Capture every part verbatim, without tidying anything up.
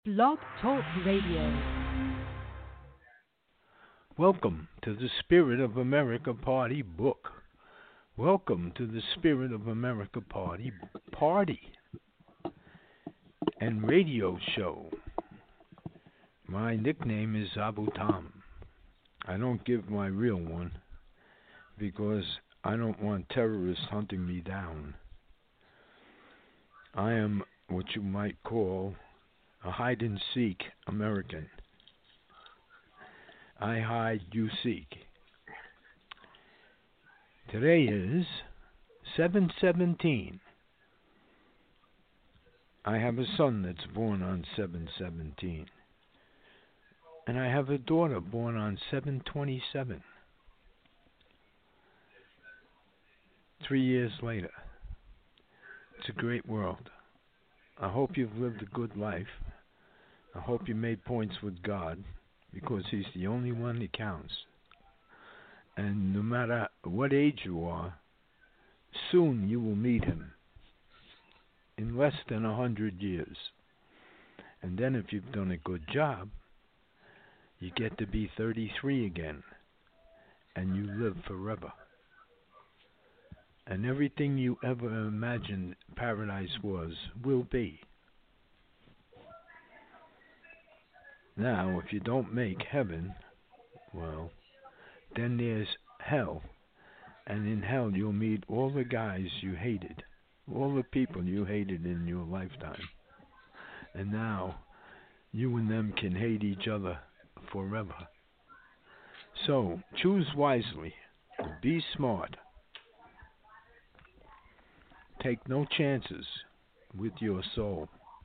Blog Talk Radio. Welcome to the Spirit of America Party book. Welcome to the Spirit of America Party party and radio show. My nickname is Abu Tam. I don't give my real one because I don't want terrorists hunting me down. I am what you might call a hide-and-seek American. I hide, you seek. Today is seven seventeen. I have a son that's born on seven seventeen. And I have a daughter born on seven twenty-seven. Three years later. It's a great world. I hope you've lived a good life. I hope you made points with God, because He's the only one that counts. And no matter what age you are, soon you will meet Him. In less than a hundred years. And then if you've done a good job, you get to be thirty-three again. And you live forever. And everything you ever imagined paradise was, will be. Now, if you don't make heaven, well, then there's hell. And in hell you'll meet all the guys you hated. All the people you hated in your lifetime. And now, you and them can hate each other forever. So, choose wisely. Be smart. Take no chances with your soul.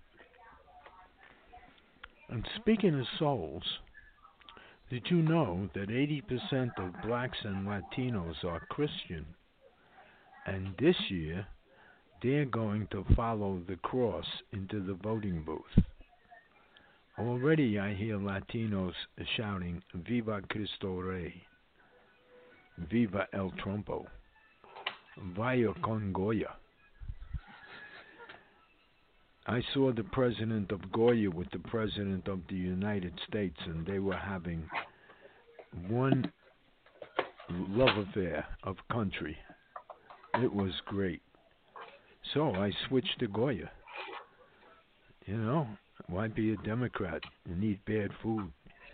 And speaking of souls, did you know that eighty percent of blacks and Latinos are Christian? And this year, they're going to follow the cross into the voting booth. Already I hear Latinos shouting, Viva Cristo Rey, Viva El Trumpo, Vaya con Goya. I saw the president of Goya with the president of the United States, and they were having one love affair of country. It was great. So I switched to Goya. You know, why be a Democrat and eat bad food?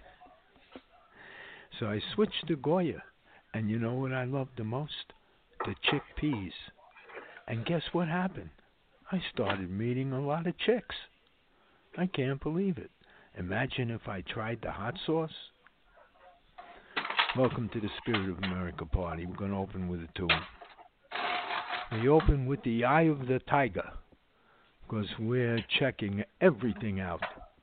So I switched to Goya, and you know what I loved the most? The chickpeas. And guess what happened? I started meeting a lot of chicks. I can't believe it. Imagine if I tried the hot sauce. Welcome to the Spirit of America Party. We're going to open with a tune. We open with the Eye of the Tiger, because we're checking everything out.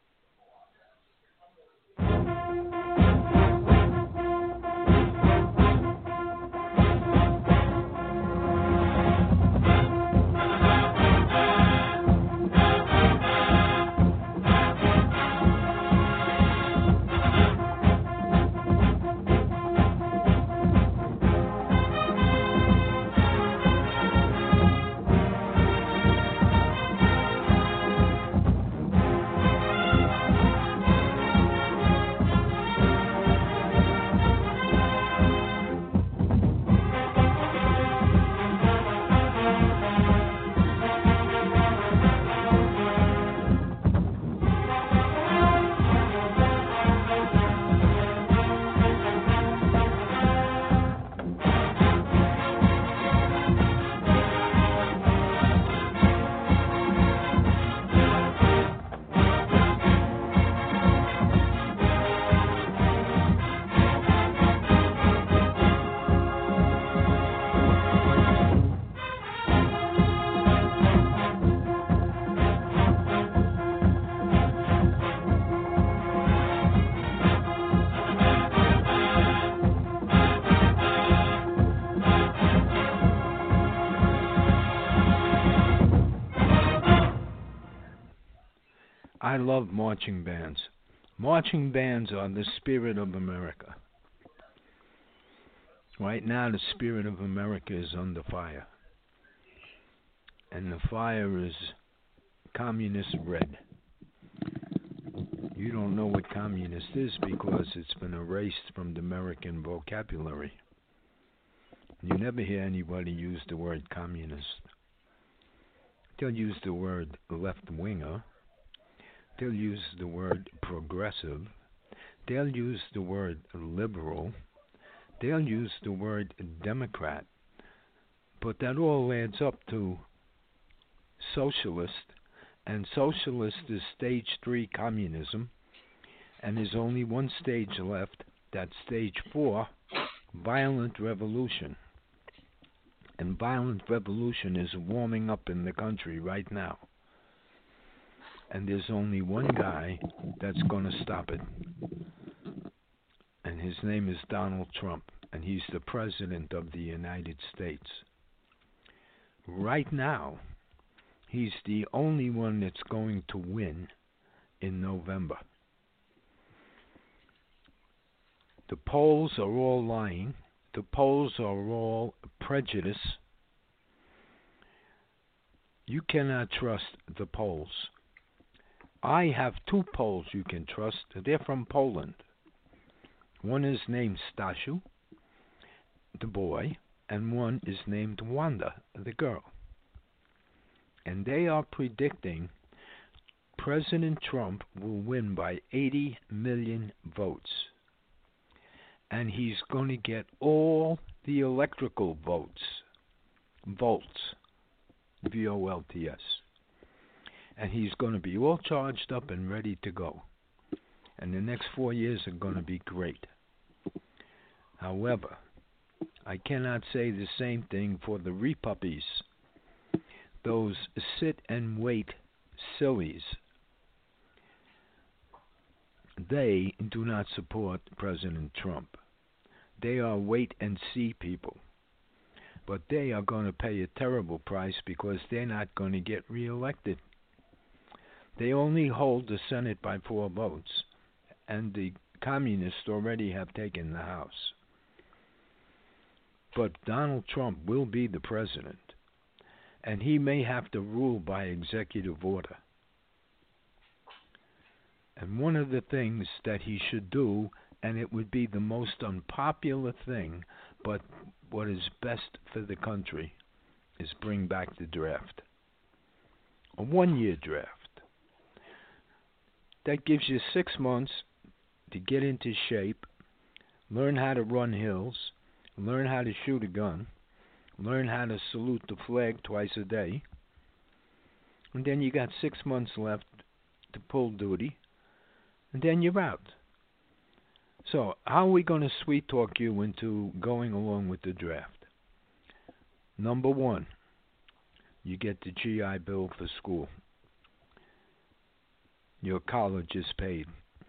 I love marching bands. Marching bands are the spirit of America. Right now, the spirit of America is under fire. And the fire is communist red. You don't know what communist is because it's been erased from the American vocabulary. You never hear anybody use the word communist. They'll use the word left-winger. They'll use the word progressive. They'll use the word liberal. They'll use the word Democrat. But that all adds up to socialist, and socialist is stage three communism, and there's only one stage left, that's stage four, violent revolution. And violent revolution is warming up in the country right now. And there's only one guy that's going to stop it. And his name is Donald Trump, and he's the President of the United States. Right now, he's the only one that's going to win in November. The polls are all lying. The polls are all prejudice. You cannot trust the polls. I have two polls you can trust. They're from Poland. One is named Stashu, the boy, and one is named Wanda, the girl. And they are predicting President Trump will win by eighty million votes. And he's going to get all the electrical votes, volts, V O L T S. And he's going to be all charged up and ready to go. And the next four years are going to be great. However, I cannot say the same thing for the repuppies, those sit-and-wait sillies. They do not support President Trump. They are wait-and-see people. But they are going to pay a terrible price because they're not going to get reelected. They only hold the Senate by four votes, and the communists already have taken the House. But Donald Trump will be the president, and he may have to rule by executive order. And one of the things that he should do, and it would be the most unpopular thing, but what is best for the country, is bring back the draft. A one-year draft. That gives you six months to get into shape, learn how to run hills, learn how to shoot a gun, learn how to salute the flag twice a day, and then you got six months left to pull duty, and then you're out. So, how are we going to sweet talk you into going along with the draft? Number one, you get the G I Bill for school. Your college is paid.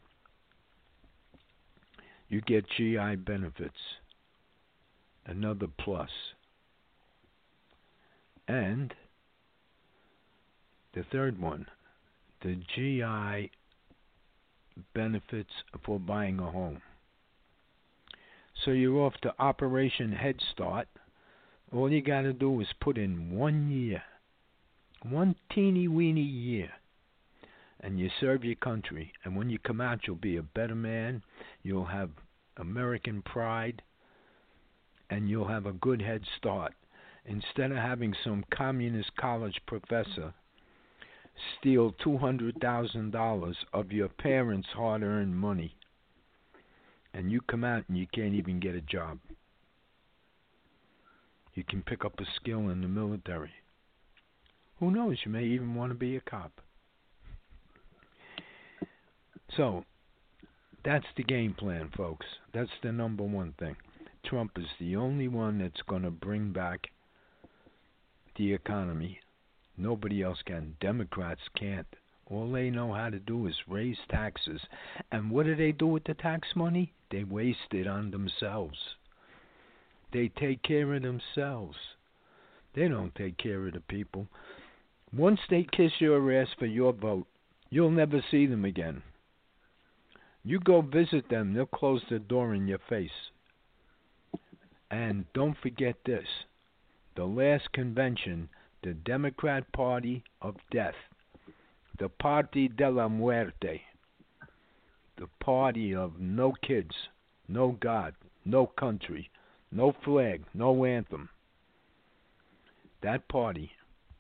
You get G I benefits. Another plus. And the third one, the G I benefits for buying a home. So you're off to Operation Head Start. All you got to do is put in one year, one teeny weeny year, and you serve your country. And when you come out, you'll be a better man. You'll have American pride, and you'll have a good head start. Instead of having some communist college professor steal two hundred thousand dollars of your parents' hard-earned money, and you come out and you can't even get a job. You can pick up a skill in the military. Who knows, you may even want to be a cop. So, that's the game plan, folks. That's the number one thing. Trump is the only one that's going to bring back the economy. Nobody else can. Democrats can't. All they know how to do is raise taxes. And what do they do with the tax money? They waste it on themselves. They take care of themselves. They don't take care of the people. Once they kiss your ass for your vote, you'll never see them again. You go visit them, they'll close the door in your face. And don't forget this. The last convention, the Democrat Party of Death, the Party de la Muerte, the party of no kids, no God, no country, no flag, no anthem. That party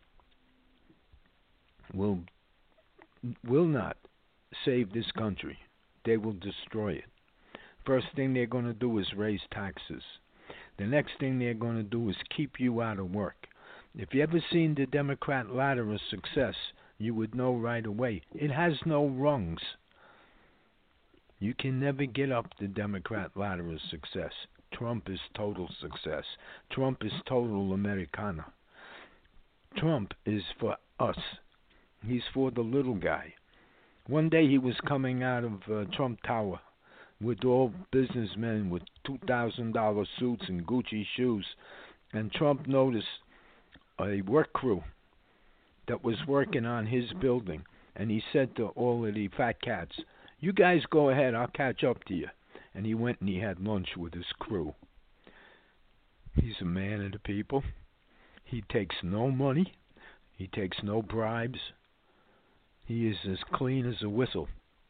will will not save this country. They will destroy it. First thing they're going to do is raise taxes. The next thing they're going to do is keep you out of work. If you ever seen the Democrat ladder of success, you would know right away. It has no rungs. You can never get up the Democrat ladder of success. Trump is total success. Trump is total Americana. Trump is for us. He's for the little guy. One day he was coming out of uh, Trump Tower with all businessmen with two thousand dollars suits and Gucci shoes, and Trump noticed a work crew that was working on his building, and he said to all of the fat cats, "You guys go ahead, I'll catch up to you." And he went and he had lunch with his crew. He's a man of the people. He takes no money. He takes no bribes. He is as clean as a whistle.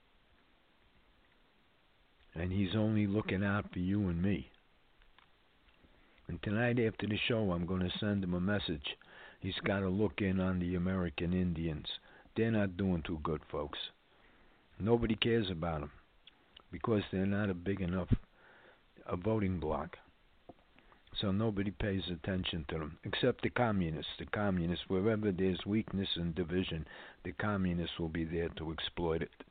And he's only looking out for you and me. And tonight after the show, I'm going to send him a message. He's got to look in on the American Indians. They're not doing too good, folks. Nobody cares about them because they're not a big enough a voting bloc. So nobody pays attention to them, except the communists. The communists, wherever there's weakness and division, the communists will be there to exploit it.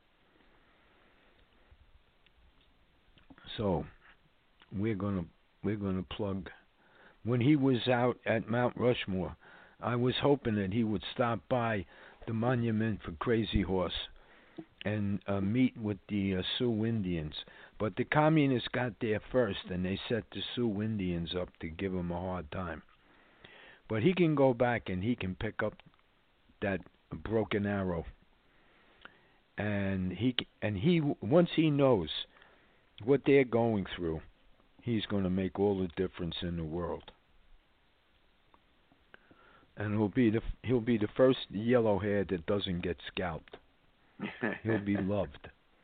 So we're gonna we're gonna plug. When he was out at Mount Rushmore, I was hoping that he would stop by the monument for Crazy Horse and uh, meet with the uh, Sioux Indians. But the communists got there first, and they set the Sioux Indians up to give him a hard time. But he can go back and he can pick up that broken arrow, and he and he once he knows what they're going through, he's going to make all the difference in the world. And he'll be the he'll be the first yellow hair that doesn't get scalped. He'll be loved.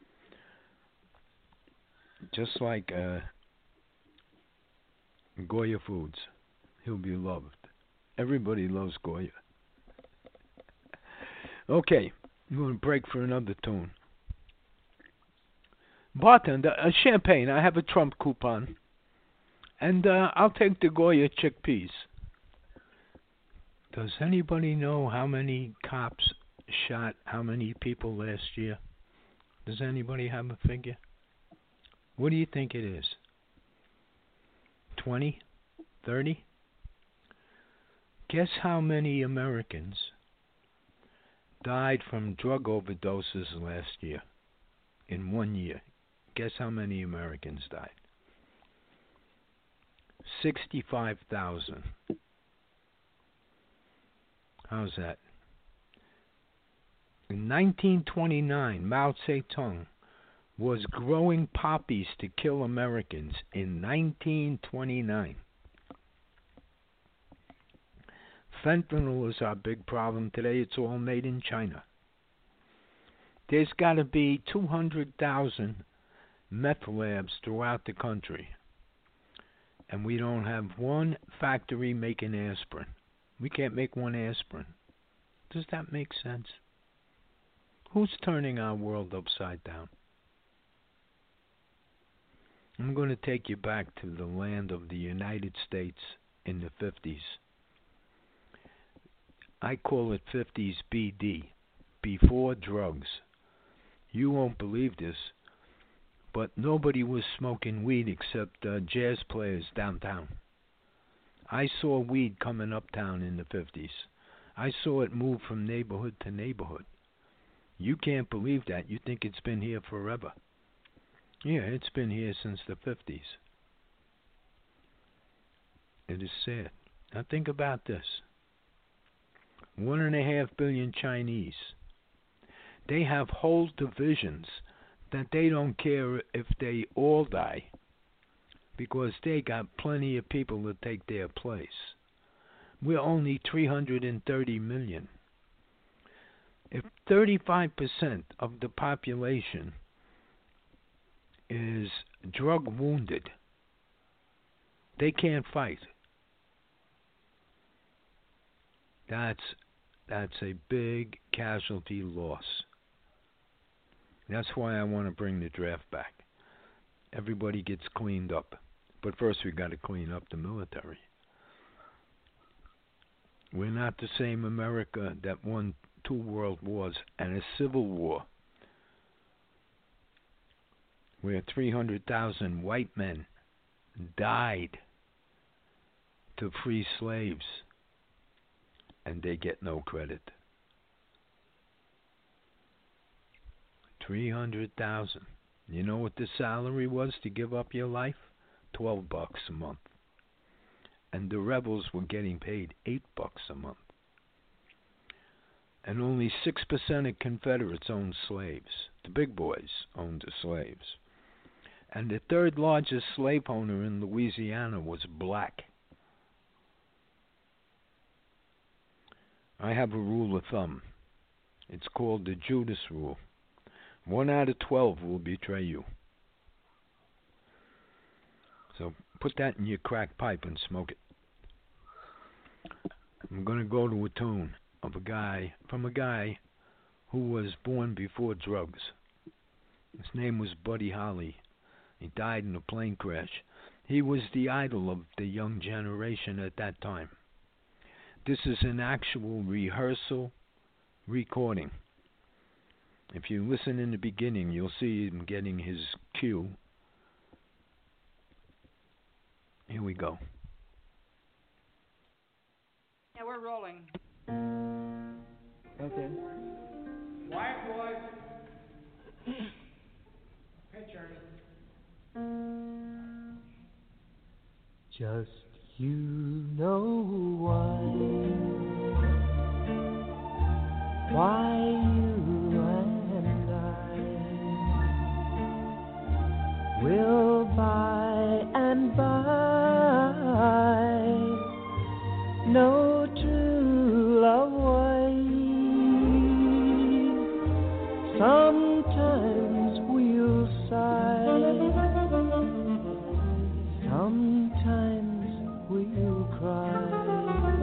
Just like uh, Goya Foods. He'll be loved. Everybody loves Goya. Okay, I'm going to break for another tune. Bartender, uh, champagne. I have a Trump coupon. And uh, I'll take the Goya chickpeas. Does anybody know how many cops shot how many people last year? Does anybody have a figure? What do you think it is? twenty? thirty? Guess how many Americans died from drug overdoses last year? In one year. Guess how many Americans died? sixty-five thousand. How's that? In nineteen twenty-nine, Mao Zedong was growing poppies to kill Americans in nineteen twenty-nine. Fentanyl is our big problem today. It's all made in China. There's got to be two hundred thousand meth labs throughout the country. And we don't have one factory making aspirin. We can't make one aspirin. Does that make sense? Who's turning our world upside down? I'm going to take you back to the land of the United States in the fifties. I call it fifties B D, before drugs. You won't believe this, but nobody was smoking weed except uh, jazz players downtown. I saw weed coming uptown in the fifties. I saw it move from neighborhood to neighborhood. You can't believe that. You think it's been here forever. Yeah, it's been here since the fifties. It is sad. Now think about this. One and a half billion Chinese. They have whole divisions that they don't care if they all die because they got plenty of people to take their place. We're only three hundred thirty million. If thirty-five percent of the population is drug wounded. They can't fight. That's that's a big casualty loss. That's why I want to bring the draft back. Everybody gets cleaned up. But first we got to clean up the military. We're not the same America that won two world wars and a civil war where three hundred thousand white men died to free slaves, and they get no credit. three hundred thousand. You know what the salary was to give up your life? twelve bucks a month. And the rebels were getting paid eight bucks a month. And only six percent of Confederates owned slaves. The big boys owned the slaves. And the third largest slave owner in Louisiana was black. I have a rule of thumb. It's called the Judas Rule. One out of twelve will betray you. So put that in your crack pipe and smoke it. I'm going to go to a tune of a guy, from a guy who was born before drugs. His name was Buddy Holly. He died in a plane crash. He was the idol of the young generation at that time. This is an actual rehearsal recording. If you listen in the beginning, you'll see him getting his cue. Here we go. Yeah, we're rolling. Okay. Quiet, boys. Pitch, Ernie. Just you know why, why you and I will by and by know true love ways. Sometimes we'll sigh, sometimes we'll cry,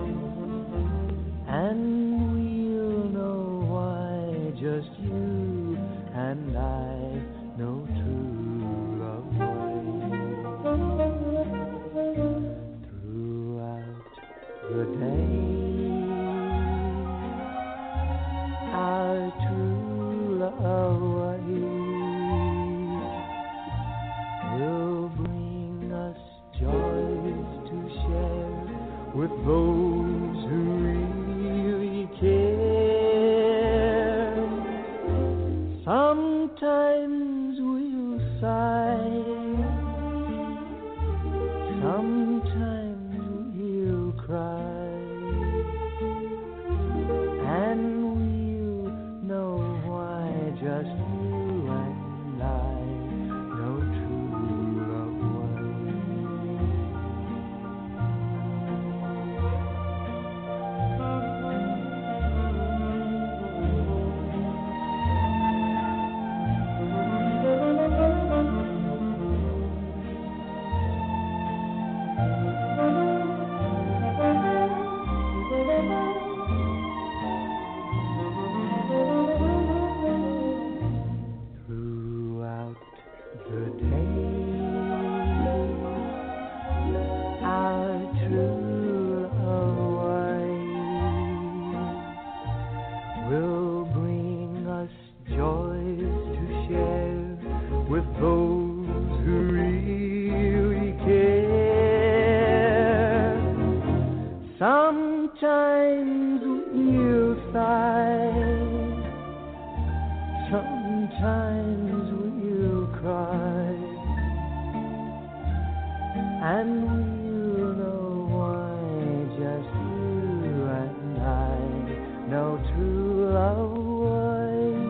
and we'll know why just you and I know true love ways. Throughout the day, our true love ways will bring us joys to share with those who really care. Sometimes we'll sigh, sometimes we'll cry, and we'll know why just you and I know true love throughout the day. Our true love will bring us joys to share with those who really care. Sometimes we'll sigh, sometimes we'll cry, and we'll know why just you and I know true love ways.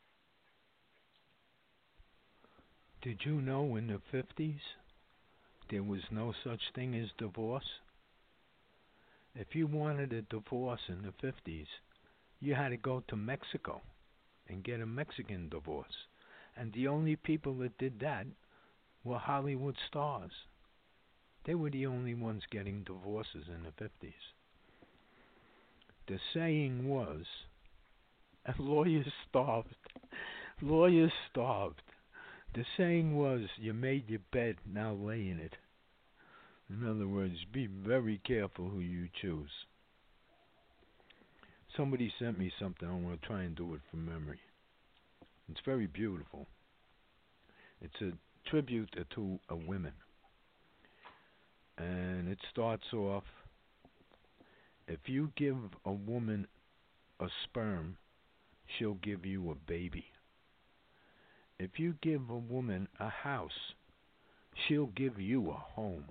Did you know in the fifties there was no such thing as divorce. If you wanted a divorce in the fifties, you had to go to Mexico and get a Mexican divorce. And the only people that did that were Hollywood stars. They were the only ones getting divorces in the fifties. The saying was, and lawyers starved. Lawyers starved. The saying was, you made your bed, now lay in it. In other words, be very careful who you choose. Somebody sent me something. I want to try and do it from memory. It's very beautiful. It's a tribute to a women. And it starts off, if you give a woman a sperm, she'll give you a baby. If you give a woman a house, she'll give you a home.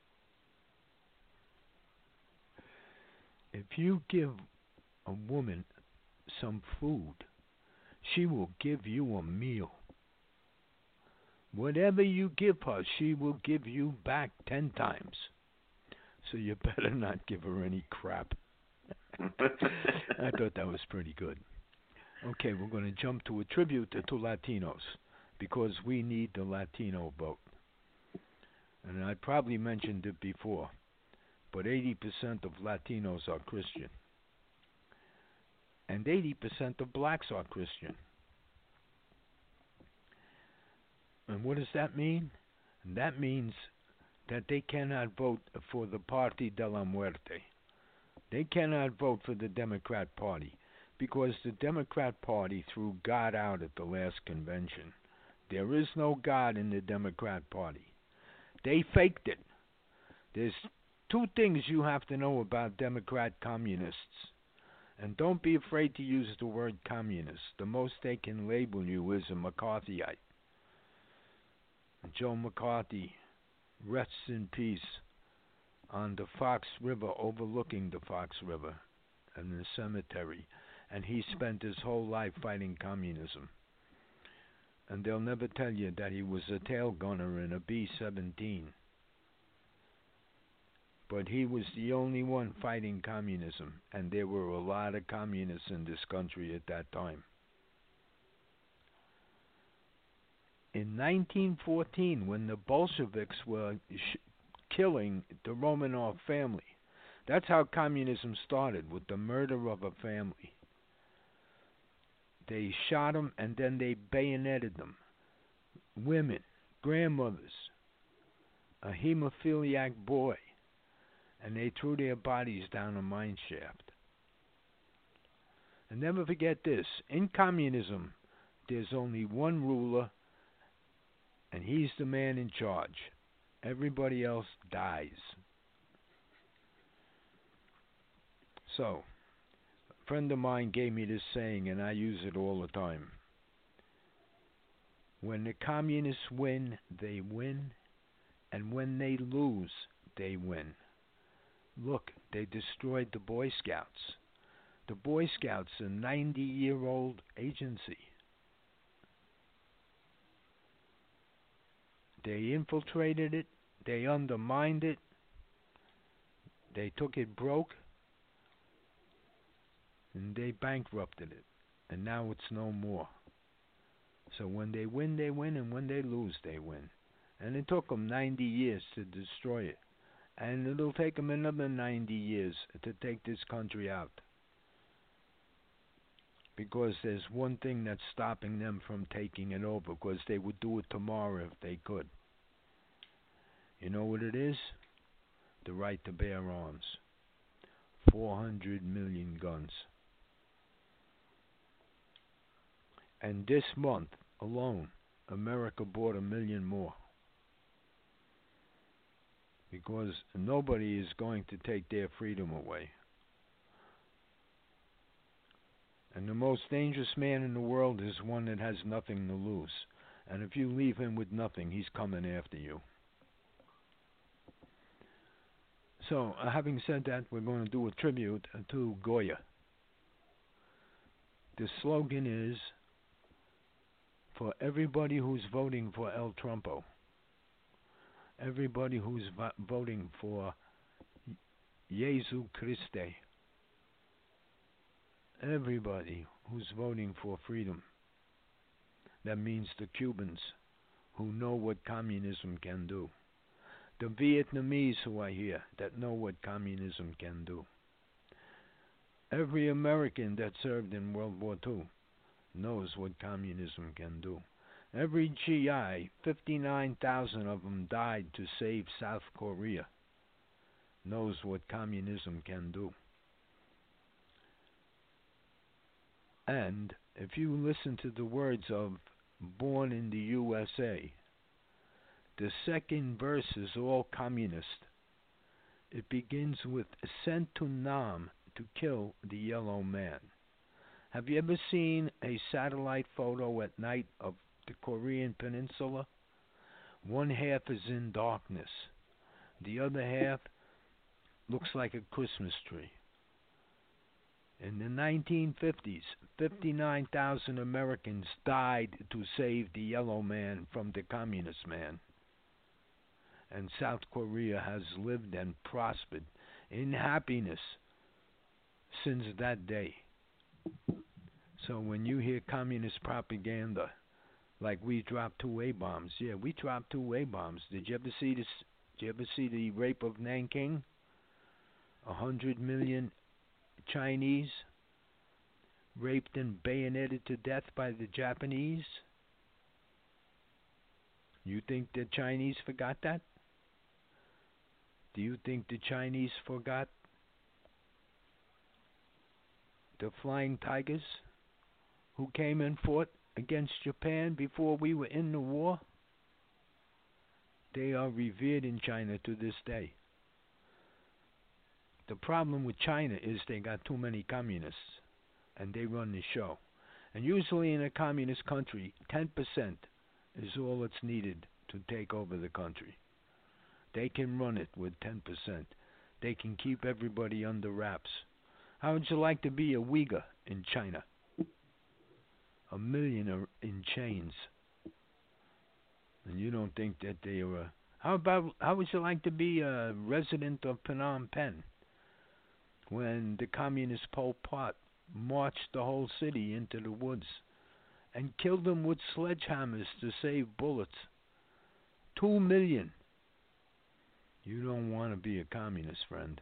If you give a woman some food, she will give you a meal. Whatever you give her, she will give you back ten times. So you better not give her any crap. I thought that was pretty good. Okay, we're going to jump to a tribute to Latinos, because we need the Latino vote. And I probably mentioned it before, but eighty percent of Latinos are Christian. And eighty percent of blacks are Christian. And what does that mean? That means that they cannot vote for the Party de la Muerte. They cannot vote for the Democrat Party, because the Democrat Party threw God out at the last convention. There is no God in the Democrat Party. They faked it. There's two things you have to know about Democrat communists. And don't be afraid to use the word communist. The most they can label you is a McCarthyite. Joe McCarthy rests in peace on the Fox River, overlooking the Fox River and the cemetery. And he spent his whole life fighting communism. And they'll never tell you that he was a tail gunner in a B seventeen. But he was the only one fighting communism, and there were a lot of communists in this country at that time. In nineteen fourteen, when the Bolsheviks were sh- killing the Romanov family, that's how communism started, with the murder of a family. They shot them and then they bayoneted them. Women, grandmothers, a hemophiliac boy, and they threw their bodies down a mine shaft. And never forget this, in communism, there's only one ruler, and he's the man in charge. Everybody else dies. So, a friend of mine gave me this saying, and I use it all the time. When the communists win, they win, and when they lose, they win. Look, they destroyed the Boy Scouts. The Boy Scouts, a ninety-year-old agency. They infiltrated it, they undermined it, they took it broke, and they bankrupted it. And now it's no more. So when they win, they win, and when they lose, they win. And it took them ninety years to destroy it. And it'll take them another ninety years to take this country out. Because there's one thing that's stopping them from taking it over, because they would do it tomorrow if they could. You know what it is? The right to bear arms. four hundred million guns. And this month alone, America bought a million more. Because nobody is going to take their freedom away. And the most dangerous man in the world is one that has nothing to lose. And if you leave him with nothing, he's coming after you. So, uh, having said that, we're going to do a tribute uh, to Goya. The slogan is, for everybody who's voting for El Trumpo, Everybody who's vo- voting for Jesu Christe. Everybody who's voting for freedom. That means the Cubans who know what communism can do. The Vietnamese who are here that know what communism can do. Every American that served in World War Two knows what communism can do. Every G I, fifty-nine thousand of them died to save South Korea, knows what communism can do. And if you listen to the words of Born in the U S A, the second verse is all communist. It begins with sent to Nam to kill the yellow man. Have you ever seen a satellite photo at night of the Korean Peninsula? One half is in darkness. The other half looks like a Christmas tree. In the nineteen fifties, fifty-nine thousand Americans died to save the yellow man from the communist man. And South Korea has lived and prospered in happiness since that day. So when you hear communist propaganda, like we dropped two A-bombs, yeah, we dropped two A-bombs. Did you ever see this? Did you ever see the rape of Nanking? A hundred million Chinese raped and bayoneted to death by the Japanese? You think the Chinese forgot that? Do you think the Chinese forgot the Flying Tigers who came and fought against Japan before we were in the war? They are revered in China to this day. The problem with China is they got too many communists, and they run the show. And usually in a communist country, ten percent is all that's needed to take over the country. They can run it with ten percent. They can keep everybody under wraps. How would you like to be a Uyghur in China? A millionaire in chains. And you don't think that they are... Uh, how about, how would you like to be a resident of Phnom Penh when the communist Pol Pot marched the whole city into the woods and killed them with sledgehammers to save bullets? Two million. You don't want to be a communist, friend.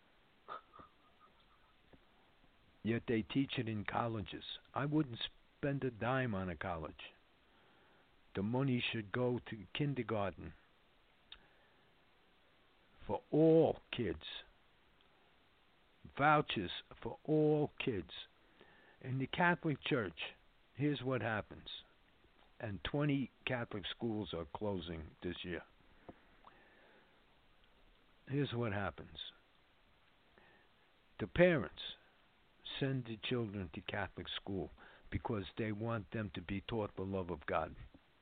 Yet they teach it in colleges. I wouldn't spend a dime on a college. The money should go to kindergarten for all kids. Vouchers for all kids. In the Catholic Church, here's what happens. And twenty Catholic schools are closing this year. Here's what happens. The parents send the children to Catholic school because they want them to be taught the love of God.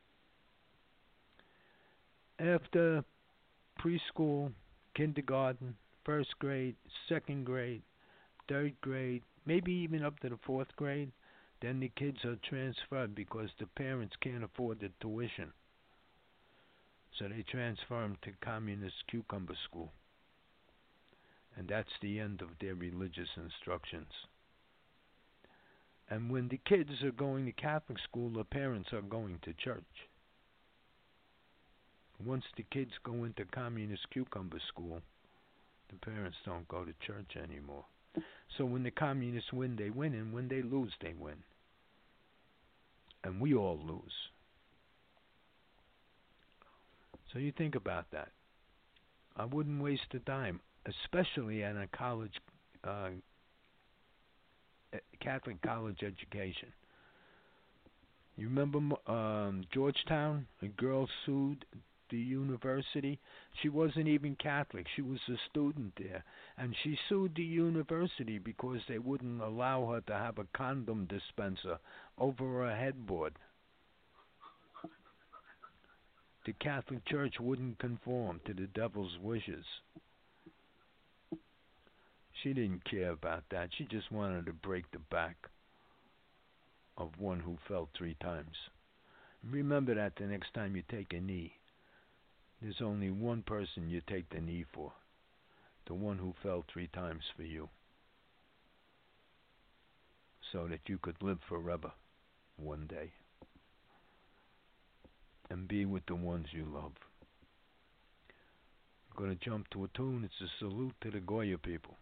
After preschool, kindergarten, first grade, second grade, third grade, maybe even up to the fourth grade, then the kids are transferred because the parents can't afford the tuition. So they transfer them to communist cucumber school. And that's the end of their religious instructions. And when the kids are going to Catholic school, the parents are going to church. Once the kids go into communist cucumber school, the parents don't go to church anymore. So when the communists win, they win, and when they lose, they win. And we all lose. So you think about that. I wouldn't waste a dime, especially at a college, uh, Catholic college education. You remember um, Georgetown? A girl sued the university. She wasn't even Catholic. She was a student there. And she sued the university because they wouldn't allow her to have a condom dispenser over her headboard. The Catholic Church wouldn't conform to the devil's wishes. She didn't care about that. She just wanted to break the back of one who fell three times. Remember that the next time you take a knee. there's only one person you take the knee for, the one who fell three times for you, so that you could live forever one day and be with the ones you love. I'm going to jump to a tune. It's a salute to the Goya people.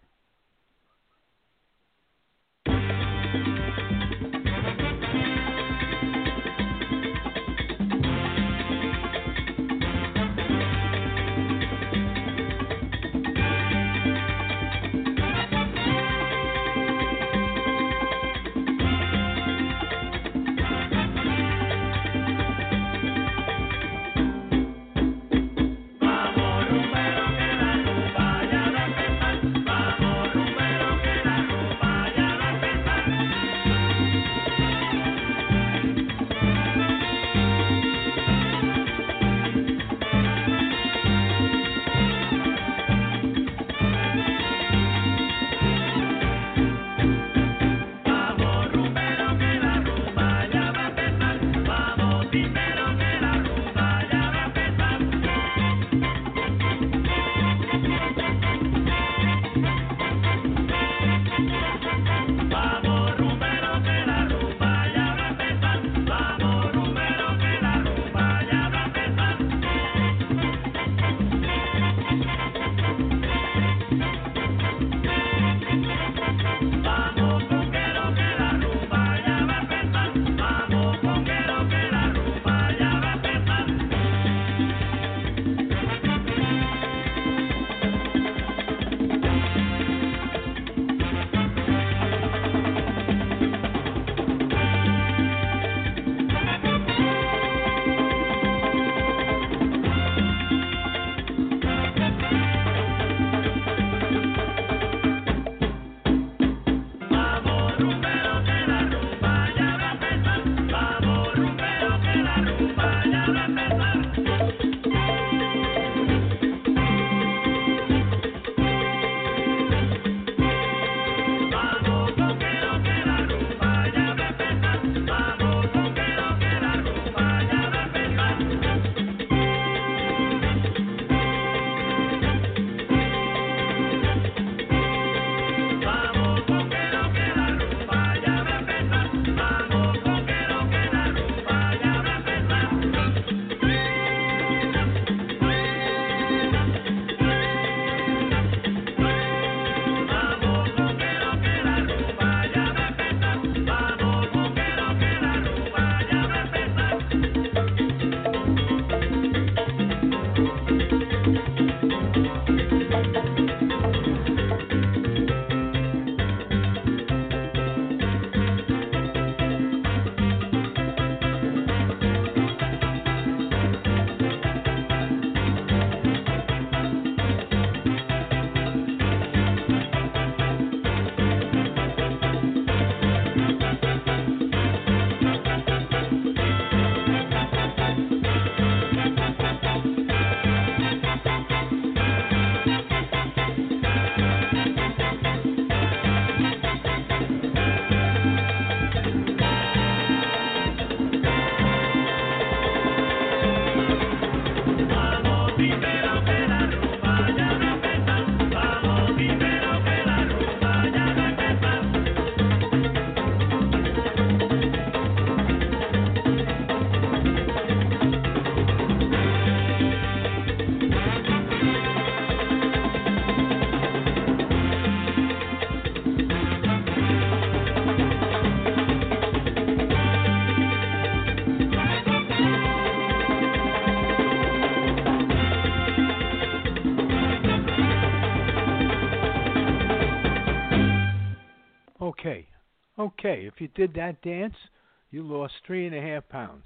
Okay, okay, if you did that dance, you lost three and a half pounds.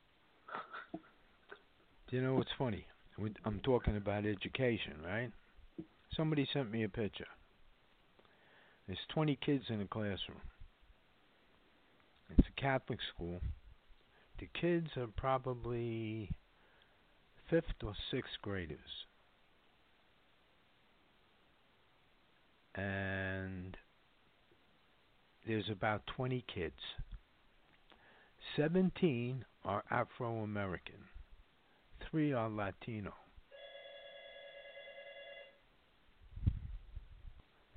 Do you know what's funny? I'm talking about education, right? Somebody sent me a picture. There's twenty kids in a classroom. It's a Catholic school. The kids are probably fifth or sixth graders. And there's about twenty kids. seventeen are Afro-American. Three are Latino.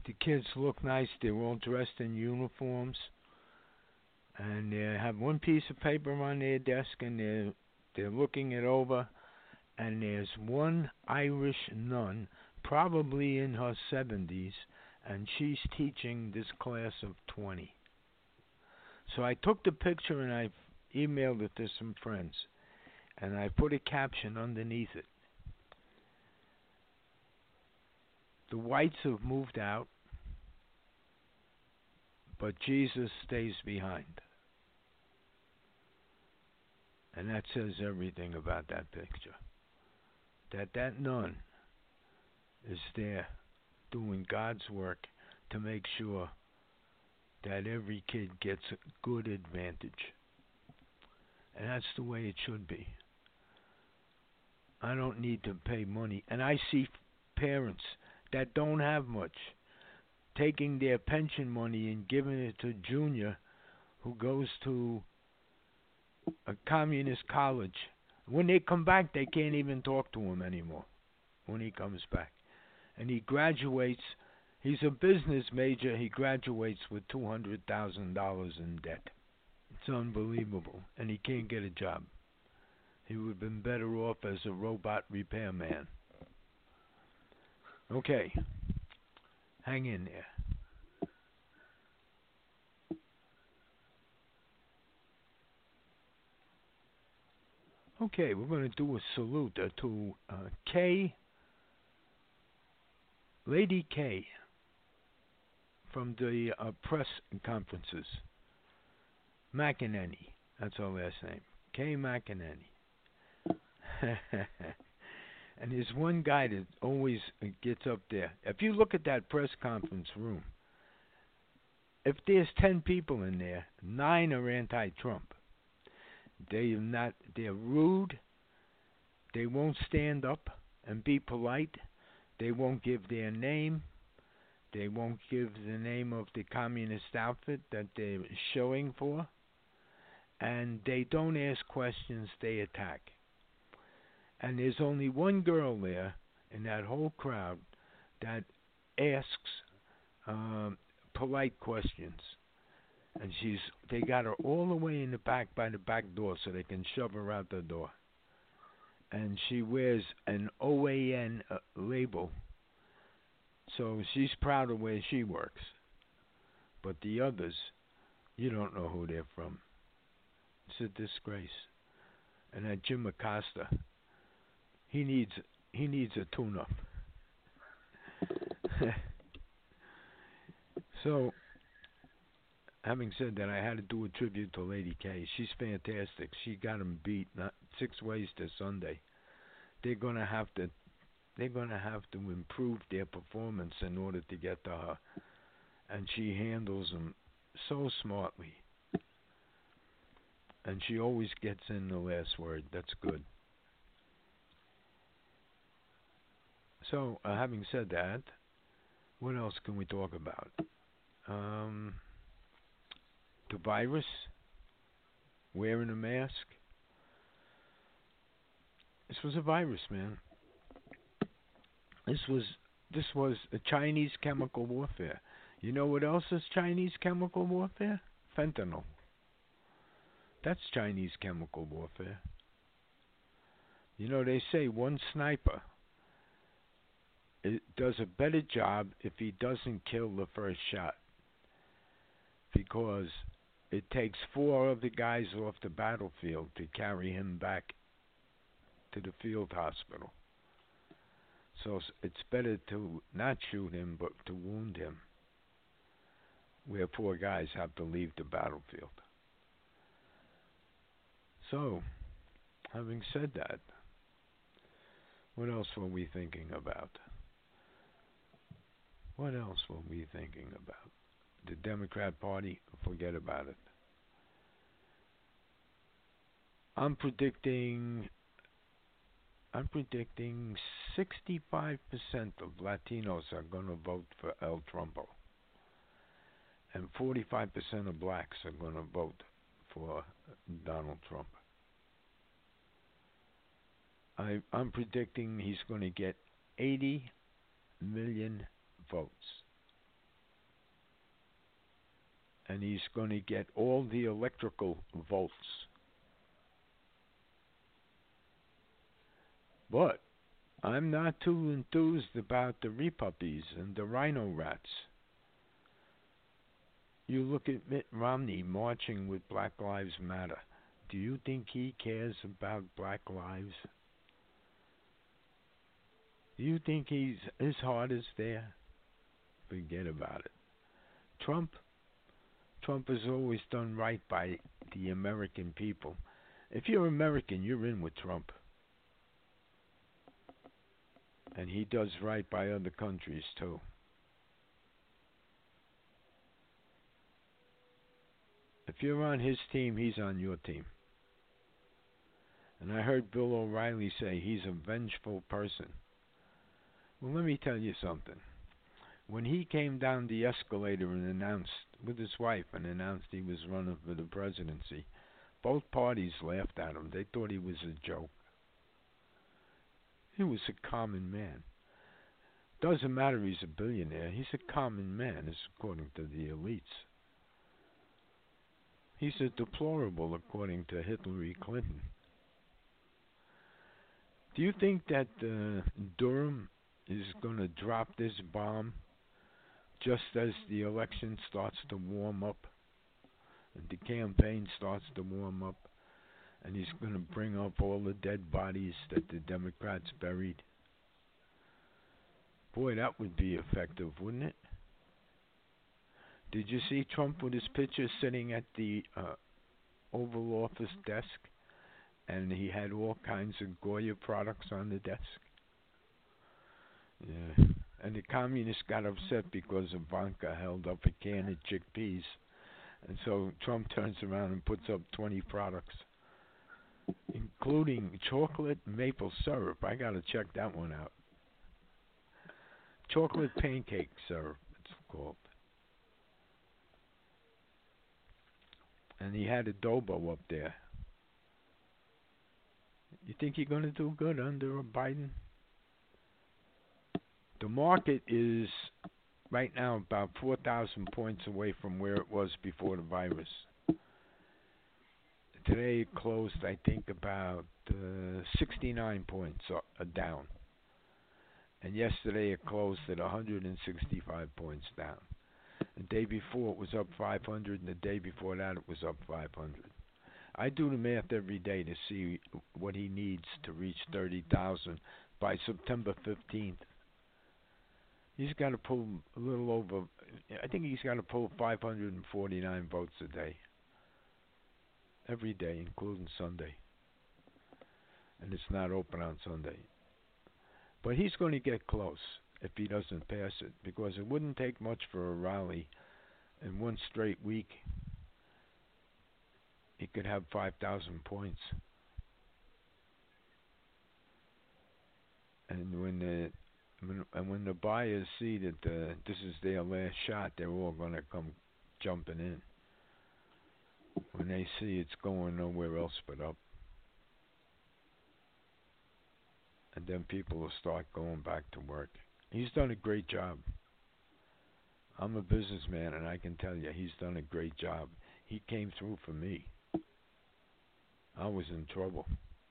The kids look nice. They're all dressed in uniforms, and they have one piece of paper on their desk, and they're they're looking it over. And there's one Irish nun, probably in her seventies, and she's teaching this class of twenty. So I took the picture and I emailed it to some friends, and I put a caption underneath it. The whites have moved out, but Jesus stays behind. And that says everything about that picture. That that nun is there doing God's work to make sure that every kid gets a good advantage. And that's the way it should be. I don't need to pay money. And I see parents that don't have much taking their pension money and giving it to Junior, who goes to a communist college. When they come back, they can't even talk to him anymore when he comes back. And he graduates. He's a business major. He graduates with two hundred thousand dollars in debt. It's unbelievable. And he can't get a job. He would have been better off as a robot repairman. Okay. Hang in there. Okay, we're going to do a salute uh, to uh, Kay, Lady K, from the uh, press conferences. McEnany, that's her last name. Kay McEnany. And there's one guy that always gets up there. If you look at that press conference room, if there's ten people in there, nine are anti-Trump. They are not. They're rude. They won't stand up and be polite. They won't give their name. They won't give the name of the communist outfit that they're showing for. And they don't ask questions. They attack. And there's only one girl there in that whole crowd that asks um, polite questions. And she's they got her all the way in the back by the back door so they can shove her out the door. And she wears an O A N uh, label. So she's proud of where she works. But the others, you don't know who they're from. It's a disgrace. And that Jim Acosta, he needs he needs a tune-up. So, having said that, I had to do a tribute to Lady K. She's fantastic. She got them beat not six ways to Sunday. They're gonna have to, they're gonna have to improve their performance in order to get to her, and she handles them so smartly. And she always gets in the last word. That's good. So, uh, having said that, what else can we talk about? Um, the virus, wearing a mask. This was a virus, man. This was this was a Chinese chemical warfare. You know what else is Chinese chemical warfare? Fentanyl. That's Chinese chemical warfare. You know, they say one sniper it does a better job if he doesn't kill the first shot, because it takes four of the guys off the battlefield to carry him back to the field hospital. So it's better to not shoot him, but to wound him, where four guys have to leave the battlefield. So, having said that, what else were we thinking about? What else were we thinking about? The Democrat Party, forget about it. I'm predicting I'm predicting sixty-five percent of Latinos are going to vote for El Trumpo. And forty-five percent of blacks are going to vote for Donald Trump. I, I'm predicting he's going to get eighty million votes. and he's going to get all the electrical votes. But I'm not too enthused about the repuppies and the rhino rats. You look at Mitt Romney marching with Black Lives Matter. Do you think he cares about black lives? Do you think he's his heart is there? Forget about it. Trump, Trump has always done right by the American people. If you're American, you're in with Trump. And he does right by other countries too. If you're on his team, he's on your team. And I heard Bill O'Reilly say he's a vengeful person. Well, let me tell you something. When he came down the escalator and announced, with his wife, and announced he was running for the presidency, both parties laughed at him. They thought he was a joke. He was a common man. Doesn't matter he's a billionaire. He's a common man, as according to the elites. He's a deplorable, according to Hillary Clinton. Do you think that uh, Durham is going to drop this bomb just as the election starts to warm up and the campaign starts to warm up, and he's going to bring up all the dead bodies that the Democrats buried? Boy, that would be effective, wouldn't it? Did you see Trump with his picture sitting at the uh, Oval Office desk, and he had all kinds of Goya products on the desk? Yeah. And the communists got upset because Ivanka held up a can of chickpeas. And so Trump turns around and puts up twenty products, including chocolate maple syrup. I got to check that one out. Chocolate pancake syrup, it's called. And he had adobo up there. You think you're going to do good under a Biden? The market is right now about four thousand points away from where it was before the virus. Today it closed, I think, about uh, sixty-nine points uh, down. And yesterday it closed at one hundred sixty-five points down. The day before it was up five hundred, and the day before that it was up five hundred. I do the math every day to see what he needs to reach thirty thousand by September fifteenth. He's got to pull a little over, I think he's got to pull five hundred forty-nine votes a day. Every day, including Sunday. And it's not open on Sunday. But he's going to get close if he doesn't pass it, because it wouldn't take much for a rally in one straight week. He could have five thousand points. And when the when, and when the buyers see that uh, this is their last shot, they're all going to come jumping in. When they see it's going nowhere else but up. And then people will start going back to work. He's done a great job. I'm a businessman, and I can tell you, he's done a great job. He came through for me. I was in trouble.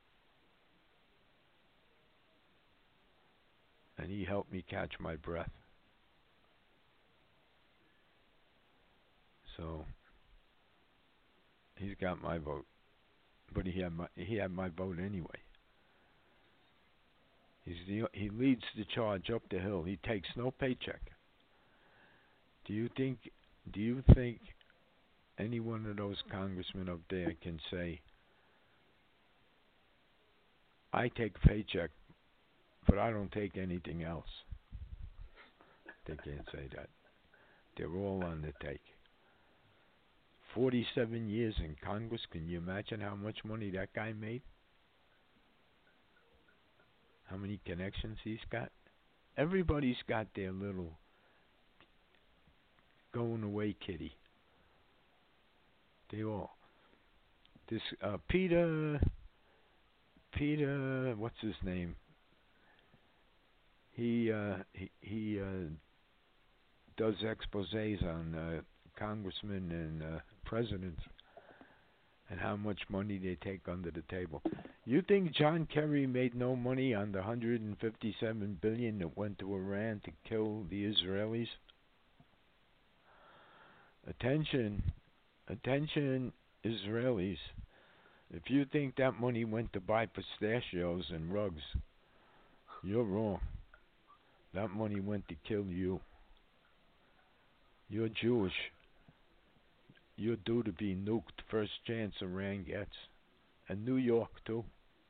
And he helped me catch my breath. So he's got my vote. But he had my he had my vote anyway. He's the he leads the charge up the hill. He takes no paycheck. Do you think do you think any one of those congressmen up there can say, I take a paycheck, but I don't take anything else? They can't say that. They're all on the take. forty-seven years in Congress. Can you imagine how much money that guy made? How many connections he's got? Everybody's got their little going away kitty. They all. This uh, Peter, Peter, what's his name? He uh, he he uh, does exposés on uh, congressmen and uh, presidents and how much money they take under the table. You think John Kerry made no money on the one hundred fifty-seven billion dollars that went to Iran to kill the Israelis? Attention, attention, Israelis. If you think that money went to buy pistachios and rugs, you're wrong. That money went to kill you. You're Jewish. You're due to be nuked first chance Iran gets. And New York, too.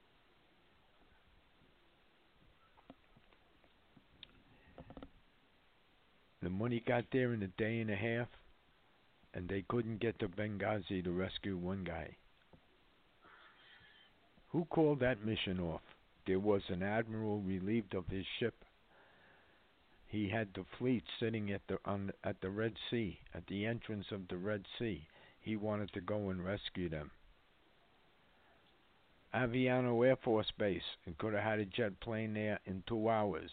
The money got there in a day and a half, and they couldn't get to Benghazi to rescue one guy. Who called that mission off? There was an admiral relieved of his ship. He had the fleet sitting at the on at the Red Sea, at the entrance of the Red Sea. He wanted to go and rescue them. Aviano Air Force Base, and could have had a jet plane there in two hours.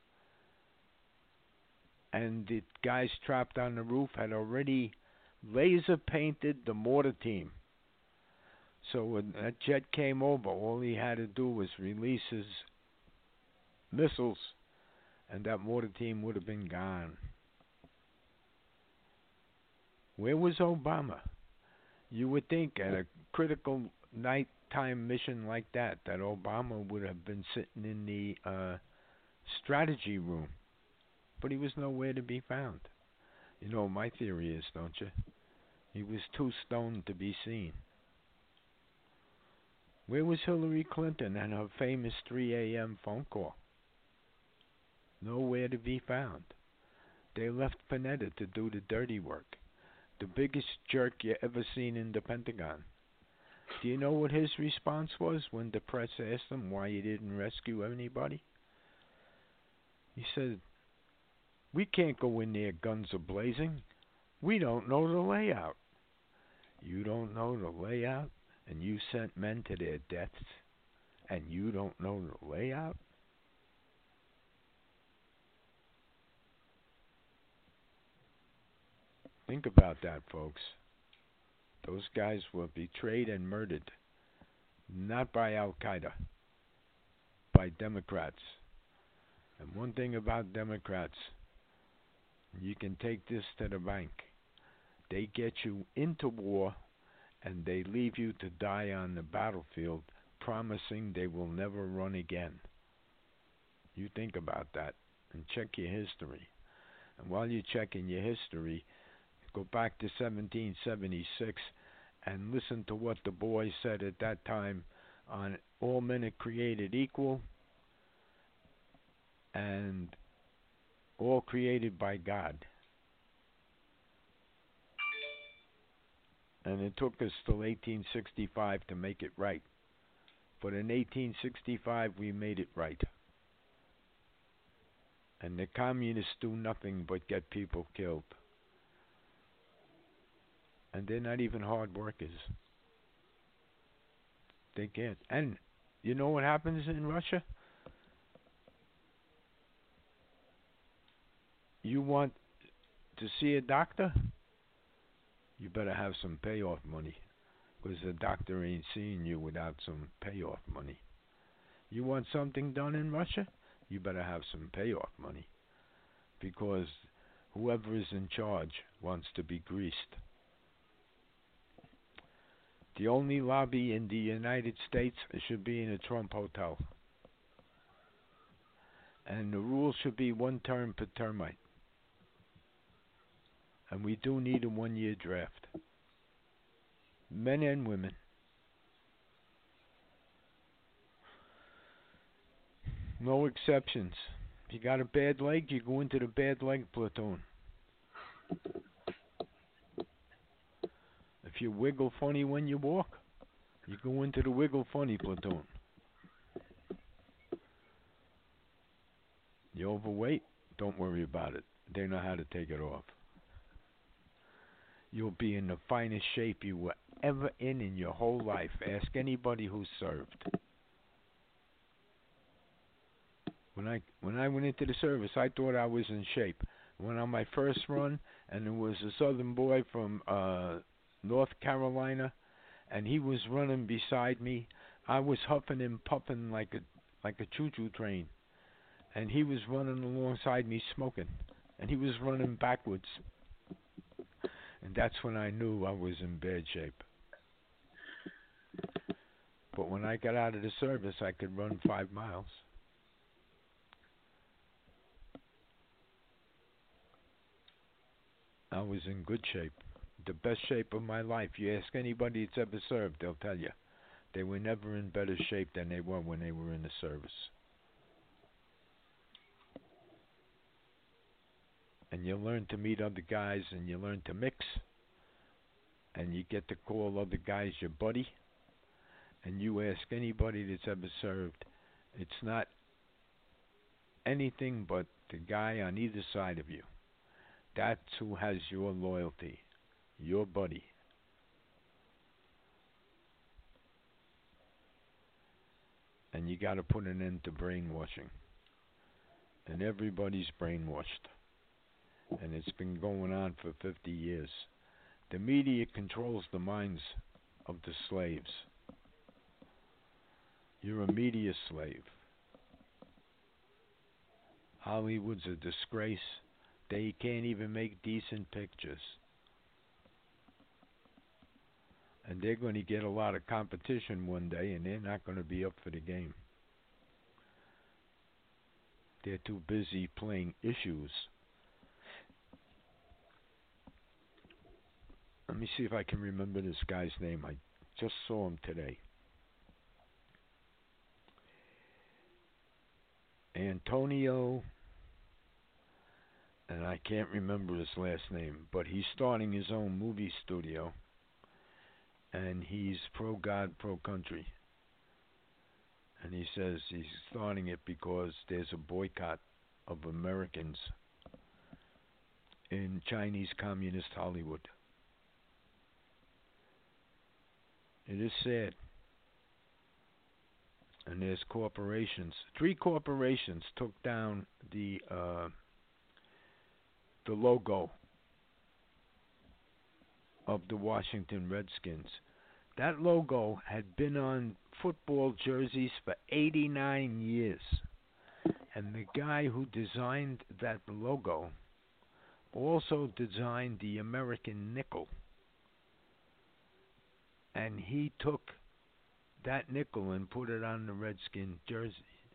And the guys trapped on the roof had already laser painted the mortar team. So when that jet came over, all he had to do was release his missiles, and that mortar team would have been gone. Where was Obama? You would think at a critical nighttime mission like that, that Obama would have been sitting in the uh, strategy room. But he was nowhere to be found. You know what my theory is, don't you? He was too stoned to be seen. Where was Hillary Clinton and her famous three a.m. phone call? Nowhere to be found. They left Panetta to do the dirty work. The biggest jerk you ever seen in the Pentagon. Do you know what his response was when the press asked him why he didn't rescue anybody? He said, "We can't go in there guns a-blazing. We don't know the layout." You don't know the layout, and you sent men to their deaths, and you don't know the layout? Think about that, folks. Those guys were betrayed and murdered, not by Al-Qaeda, by Democrats. And one thing about Democrats, you can take this to the bank. They get you into war, and they leave you to die on the battlefield, promising they will never run again. You think about that, and check your history. And while you're checking your history, go back to seventeen seventy-six and listen to what the boys said at that time on all men are created equal and all created by God. And it took us till eighteen sixty-five to make it right. But in eighteen sixty-five, we made it right. And the communists do nothing but get people killed. And they're not even hard workers. They can't. And you know what happens in Russia? You want to see a doctor? You better have some payoff money, because the doctor ain't seeing you without some payoff money. You want something done in Russia? You better have some payoff money, because whoever is in charge wants to be greased. The only lobby in the United States should be in a Trump hotel. And the rule should be one term per termite. And we do need a one-year draft. Men and women. No exceptions. If you got a bad leg, you go into the bad leg platoon. If you wiggle funny when you walk, you go into the wiggle funny platoon. You overweight, don't worry about it. They know how to take it off. You'll be in the finest shape you were ever in in your whole life. Ask anybody who served. When I when I went into the service, I thought I was in shape. When on my first run, and there was a southern boy from uh, North Carolina, and he was running beside me. I was huffing and puffing like a like a choo-choo train, and he was running alongside me smoking, and he was running backwards. And that's when I knew I was in bad shape. But when I got out of the service, I could run five miles. I was in good shape, the best shape of my life. You ask anybody that's ever served, they'll tell you. They were never in better shape than they were when they were in the service. And you learn to meet other guys, and you learn to mix, and you get to call other guys your buddy. And you ask anybody that's ever served, it's not anything but the guy on either side of you. That's who has your loyalty, your buddy. And you got to put an end to brainwashing. And everybody's brainwashed. And it's been going on for fifty years. The media controls the minds of the slaves. You're a media slave. Hollywood's a disgrace. They can't even make decent pictures. And they're going to get a lot of competition one day, and they're not going to be up for the game. They're too busy playing issues. Let me see if I can remember this guy's name. I just saw him today. Antonio, and I can't remember his last name, but he's starting his own movie studio, and he's pro-God, pro-country. And he says he's starting it because there's a boycott of Americans in Chinese Communist Hollywood. It is sad. And there's corporations. Three corporations took down the uh, the logo of the Washington Redskins. That logo had been on football jerseys for eighty-nine years. And the guy who designed that logo also designed the American nickel. And he took that nickel and put it on the Redskin jersey.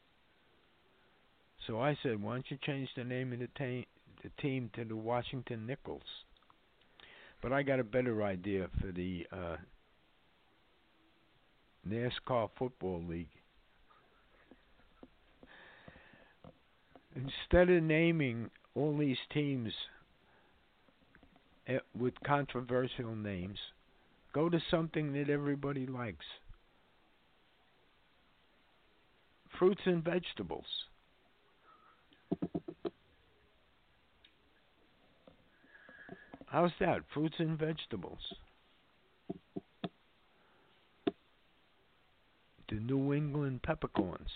So I said, why don't you change the name of the, ta- the team to the Washington Nickels? But I got a better idea for the uh, NASCAR Football League. Instead of naming all these teams uh, with controversial names, go to something that everybody likes. Fruits and vegetables. How's that? Fruits and vegetables. The New England peppercorns.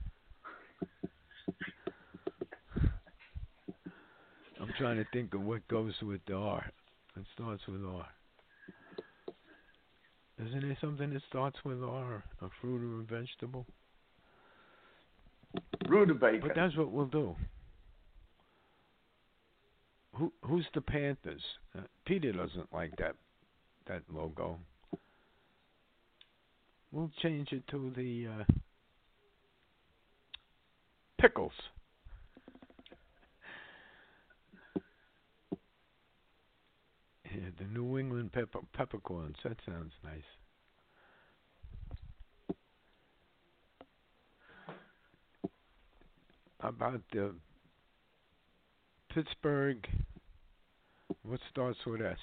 I'm trying to think of what goes with the R. It starts with R. Isn't there something that starts with R? A fruit or a vegetable? Rutabaga. But that's what we'll do. Who who's the Panthers? Uh, Peter doesn't like that that logo. We'll change it to the uh, Pickles. Yeah, the New England pepper peppercorns. That sounds nice. About the Pittsburgh, what starts with S?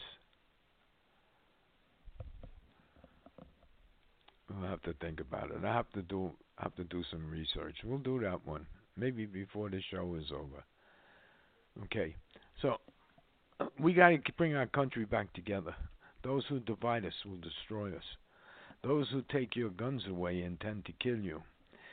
I'll have to think about it. I have to do have to do some research. We'll do that one maybe before the show is over. Okay, so uh, we got to bring our country back together. Those who divide us will destroy us. Those who take your guns away intend to kill you.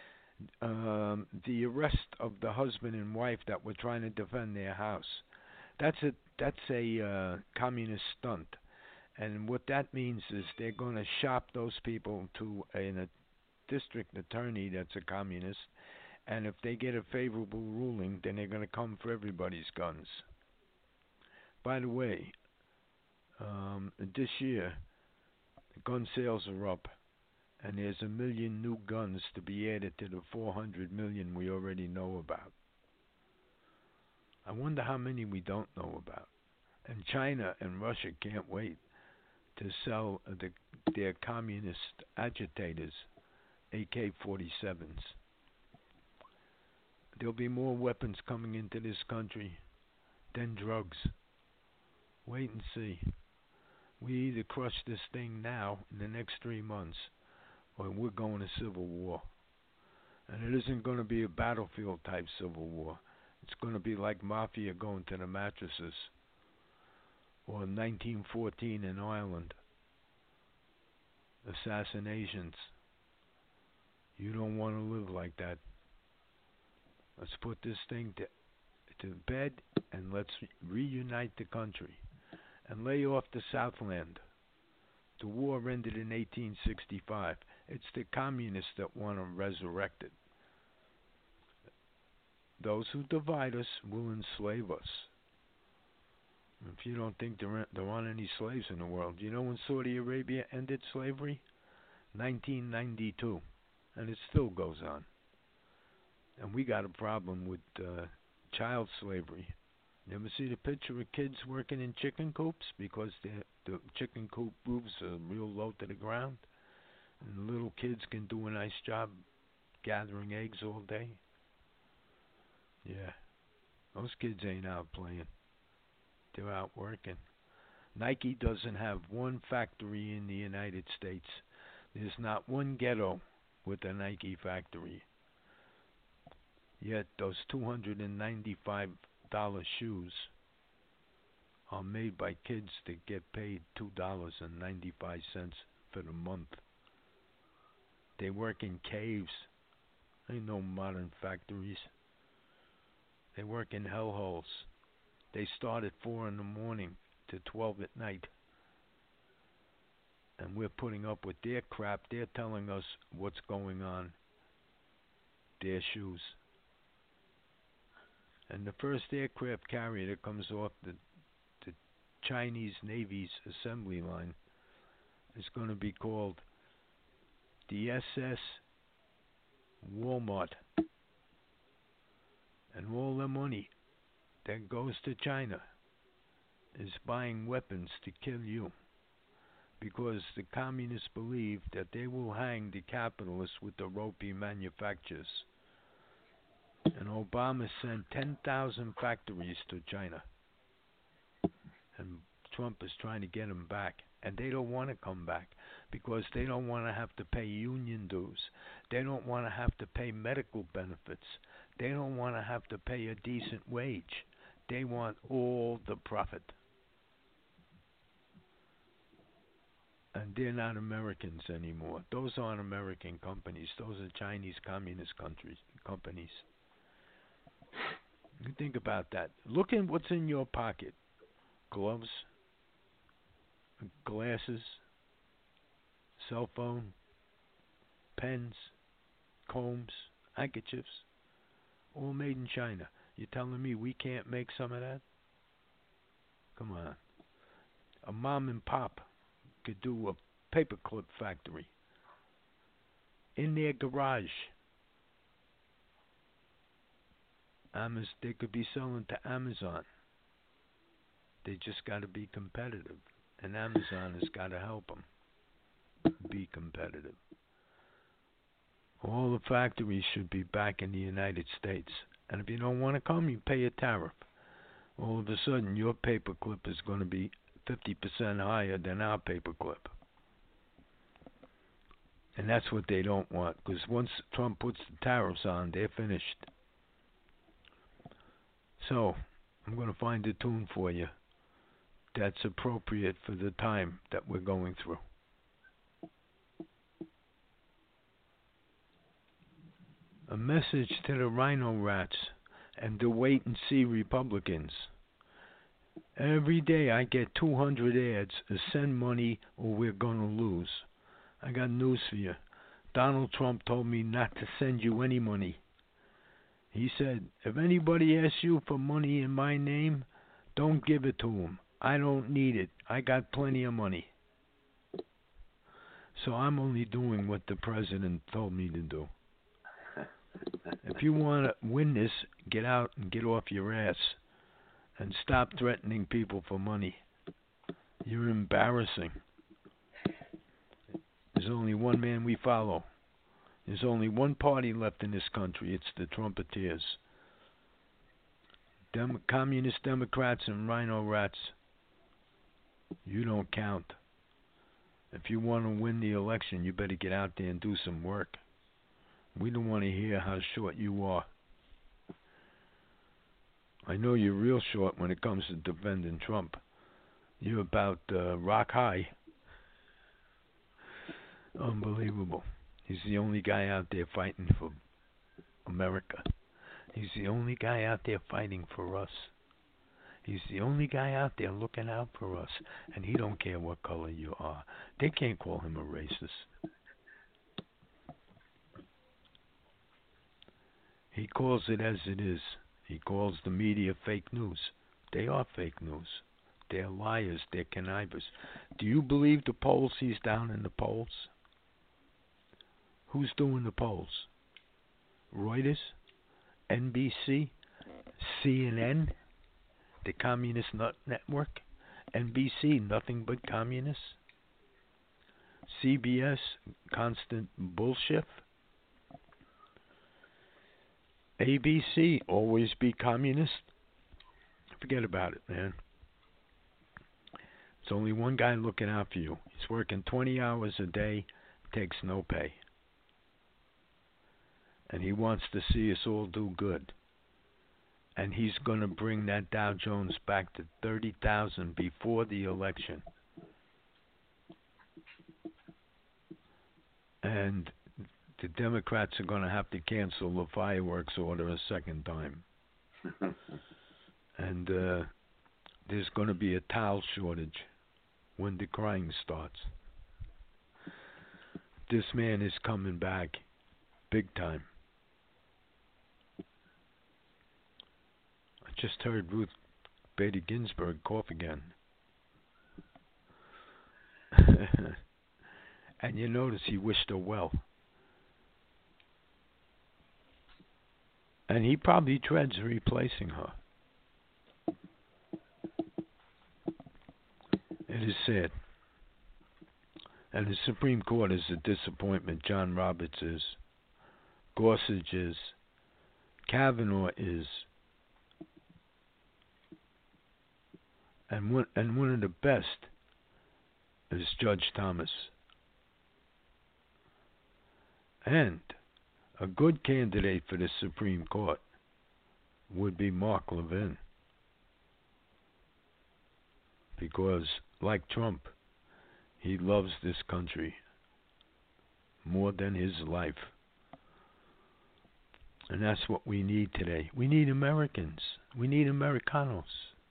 Um, the arrest of the husband and wife that were trying to defend their house. That's a that's a uh, communist stunt, and what that means is they're going to shop those people to a, a district attorney that's a communist, and if they get a favorable ruling, then they're going to come for everybody's guns. By the way, um, this year the gun sales are up, and there's a million new guns to be added to the four hundred million we already know about. I wonder how many we don't know about. And China and Russia can't wait to sell uh, the, their communist agitators A K forty-sevens. There'll be more weapons coming into this country than drugs. Wait and see. We either crush this thing now in the next three months, or we're going to civil war. And it isn't going to be a battlefield type civil war. It's going to be like mafia going to the mattresses, or nineteen fourteen in Ireland. Assassinations. You don't want to live like that. Let's put this thing to, to bed, and let's reunite the country and lay off the Southland. The war ended in eighteen sixty-five. It's the communists that want to resurrect it. Those who divide us will enslave us. If you don't think there aren't, there aren't any slaves in the world, you know when Saudi Arabia ended slavery? nineteen ninety-two. And it still goes on. And we got a problem with uh, child slavery. You ever see the picture of kids working in chicken coops because the chicken coop roofs are real low to the ground? And the little kids can do a nice job gathering eggs all day? Yeah. Those kids ain't out playing. They're out working. Nike doesn't have one factory in the United States. There's not one ghetto with a Nike factory. Yet those two hundred ninety-five dollars shoes are made by kids that get paid two dollars and ninety-five cents for the month. They work in caves. Ain't no modern factories. They work in hellholes. They start at four in the morning to twelve at night. And we're putting up with their crap. They're telling us what's going on. Their shoes. And the first aircraft carrier that comes off the, the Chinese Navy's assembly line is going to be called the S S Walmart. And all the money that goes to China is buying weapons to kill you. Because the communists believe that they will hang the capitalists with the rope he manufactures. And Obama sent ten thousand factories to China. And Trump is trying to get them back. And they don't want to come back because they don't want to have to pay union dues. They don't want to have to pay medical benefits. They don't want to have to pay a decent wage. They want all the profit. And they're not Americans anymore. Those aren't American companies. Those are Chinese communist countries companies. You think about that. Look at what's in your pocket. Gloves, glasses, cell phone, pens, combs, handkerchiefs, all made in China. You're telling me we can't make some of that? Come on. A mom and pop could do a paperclip factory in their garage. Amaz- they could be selling to Amazon. They just got to be competitive, and Amazon has got to help them be competitive. All the factories should be back in the United States, and if you don't want to come, you pay a tariff. All of a sudden, your paperclip is going to be fifty percent higher than our paperclip. And that's what they don't want, because once Trump puts the tariffs on, they're finished. So, I'm going to find a tune for you that's appropriate for the time that we're going through. A message to the rhino rats and the wait-and-see Republicans. Every day I get two hundred ads to send money or we're going to lose. I got news for you. Donald Trump told me not to send you any money. He said, if anybody asks you for money in my name, don't give it to them. I don't need it. I got plenty of money. So I'm only doing what the president told me to do. If you want to win this, get out and get off your ass and stop threatening people for money. You're embarrassing. There's only one man we follow. There's only one party left in this country. It's the Trumpeteers. Dem- Communist Democrats and Rhino Rats. You don't count. If you want to win the election, you better get out there and do some work. We don't want to hear how short you are. I know you're real short when it comes to defending Trump. You're about uh, rock high. Unbelievable. He's the only guy out there fighting for America. He's the only guy out there fighting for us. He's the only guy out there looking out for us. And he don't care what color you are. They can't call him a racist. He calls it as it is. He calls the media fake news. They are fake news. They're liars. They're connivers. Do you believe the polls he's down in the polls? Who's doing the polls? Reuters? N B C? C N N? The Communist Nut Network? N B C, nothing but communists? C B S, constant bullshit? A B C, always be communist? Forget about it, man. It's only one guy looking out for you. He's working twenty hours a day, takes no pay. And he wants to see us all do good. And he's going to bring that Dow Jones back to thirty thousand before the election. And the Democrats are going to have to cancel the fireworks order a second time. And uh, there's going to be a towel shortage when the crying starts. This man is coming back big time. I just heard Ruth Bader Ginsburg cough again. And you notice he wished her well. And he probably dreads replacing her. It is sad. And the Supreme Court is a disappointment. John Roberts is. Gorsuch is. Kavanaugh is. And one, and one of the best is Judge Thomas. And a good candidate for the Supreme Court would be Mark Levin. Because, like Trump, he loves this country more than his life. And that's what we need today. We need Americans. We need Americanos.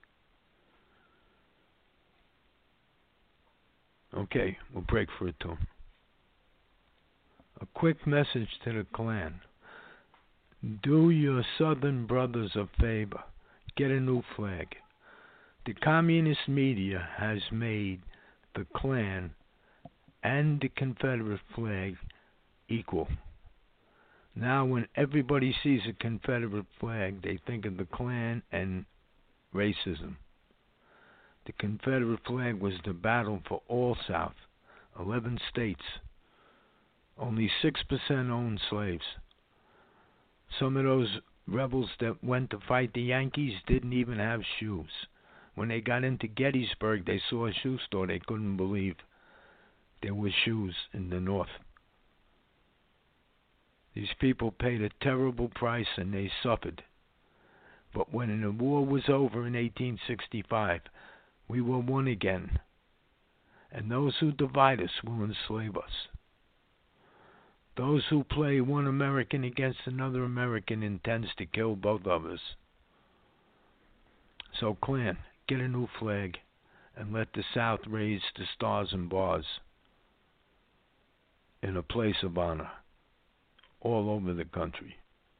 Okay, we'll break for a tune. A quick message to the Klan. Do your Southern brothers a favor. Get a new flag. The communist media has made the Klan and the Confederate flag equal. Now when everybody sees a Confederate flag, they think of the Klan and racism. The Confederate flag was the battle for all South, eleven states. Only six percent owned slaves. Some of those rebels that went to fight the Yankees didn't even have shoes. When they got into Gettysburg, they saw a shoe store. They couldn't believe there were shoes in the North. These people paid a terrible price and they suffered. But when the war was over in eighteen sixty-five, we were one again. And those who divide us will enslave us. Those who play one American against another American intends to kill both of us. So, Klan, get a new flag, and let the South raise the stars and bars in a place of honor all over the country.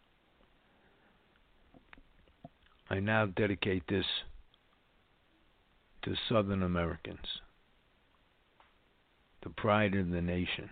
I now dedicate this to Southern Americans, the pride of the nation.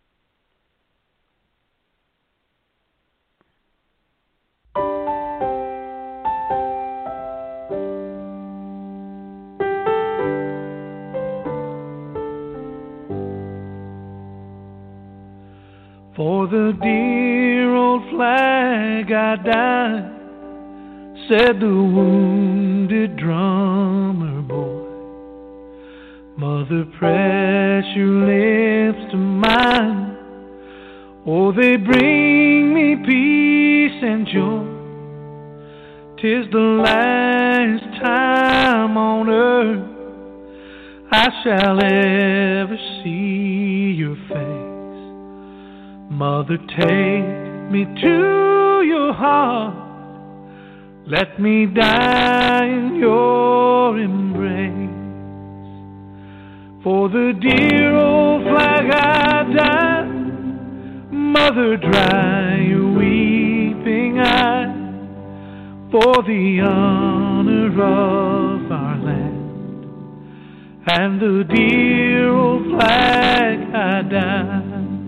For the dear old flag I died, said the wounded drummer boy. Mother, press your lips to mine. Oh, they bring me peace and joy. 'Tis the last time on earth I shall ever see your face. Mother, take me to your heart. Let me die in your embrace. For the dear old flag I died. Mother, dry your weeping eyes. For the honor of our land and the dear old flag I died.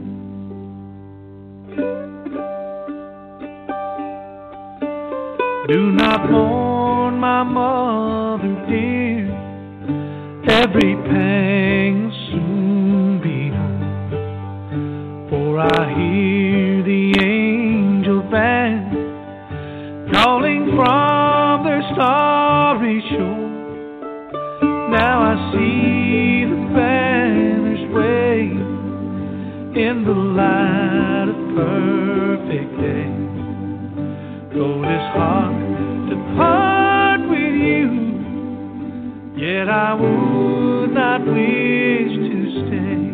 Do not mourn my mother dear, every pang will soon be over. For I hear the angel band calling from their starry shore. Now I see the banners wave in the light of perfect day. Though it is hard to part with you, yet I would not wish to stay.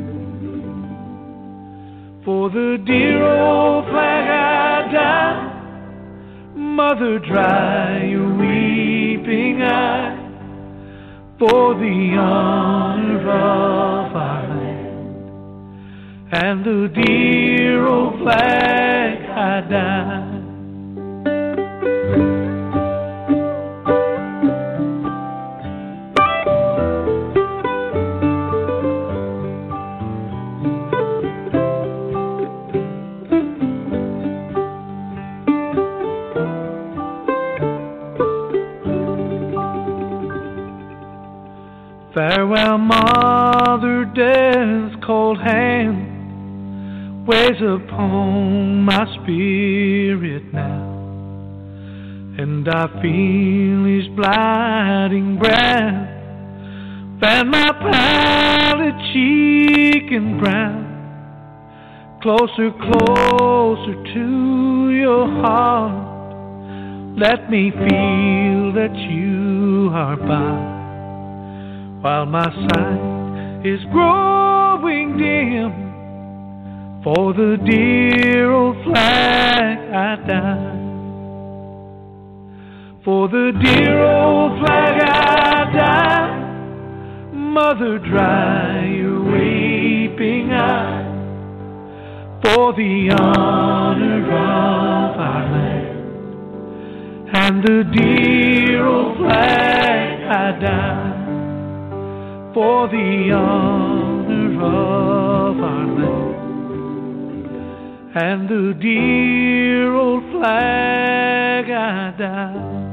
For the dear old flag I died. Mother, dry your weeping eye. For the honor of our land and the dear old flag I died. Farewell, Mother, death's cold hand weighs upon my spirit now, and I feel his blighting breath fan my pallid cheek and brow. Closer, closer to your heart, let me feel that you are by. While my sight is growing dim, for the dear old flag I died. For the dear old flag I died. Mother, dry your weeping eye. For the honor of our land and the dear old flag I died. For the honor of our land and the dear old flag I died.